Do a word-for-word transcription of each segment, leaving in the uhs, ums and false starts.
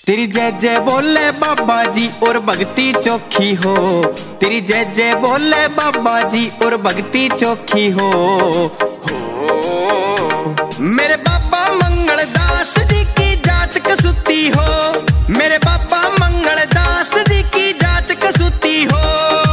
तेरी जय जय बोले बाबा जी और भक्ति चोखी हो। तेरी जय जय बोले बाबा जी और भक्ति चोखी हो, हो। मेरे बाबा मंगलदास जी की जात कसूती हो। मेरे बाबा मंगलदास जी की जात कसूती हो,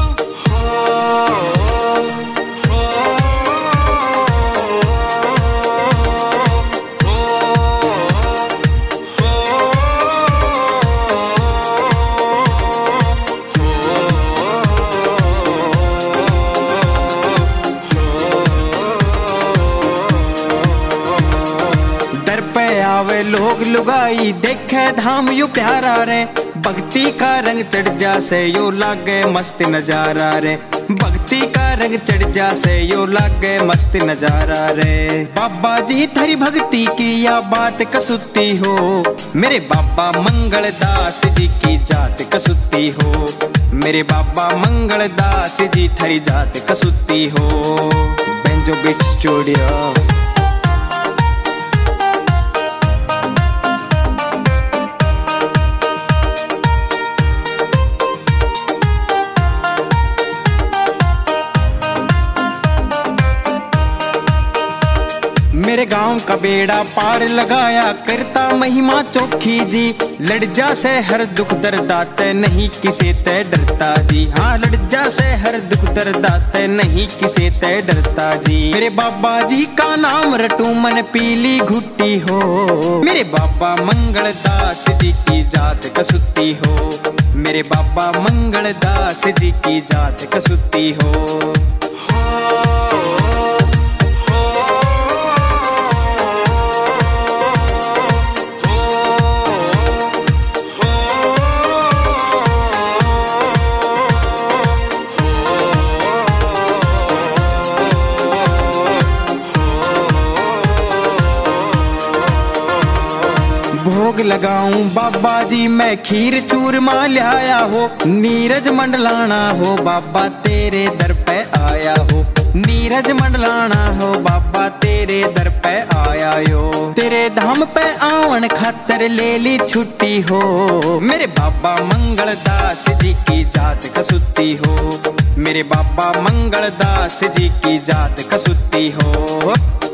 आवे लोग लुगाई देखे धाम यू प्यारा रे। भक्ति का रंग चढ़ जा से यो लागे मस्त नजारा रे। भक्ति का रंग चढ़ जा से यो लागे मस्त नजारा रे। बाबा जी थारी भक्ति की या बात कसूती हो। मेरे बाबा मंगलदास जी की जात कसूती हो। मेरे बाबा मंगलदास जी थारी जात कसूती हो। Banjo beat studio. मेरे गांव का बेड़ा पार लगाया करता महिमा चोखी जी। लड़ जा से हर दुख दर्दाते नहीं किसे ते डरता जी। हाँ लड़ जा से हर दुख दर्दाते नहीं किसे ते डरता जी। मेरे बाबा जी का नाम रटू मन पीली घुट्टी हो। मेरे बाबा मंगलदास जी की जात कसूती हो। मेरे बाबा मंगलदास जी की जात कसूती हो। भोग लगाऊं बाबा जी मैं खीर चूरमा लाया हो। नीरज मंडलाना हो बाबा तेरे दर पे आया हो। नीरज मंडलाना हो बाबा तेरे दर पे आया यो। तेरे धाम पे आवन खातर ले ली छुट्टी हो। मेरे बाबा मंगलदास जी की जात कसूती हो। मेरे बाबा मंगलदास जी की जात कसूती हो।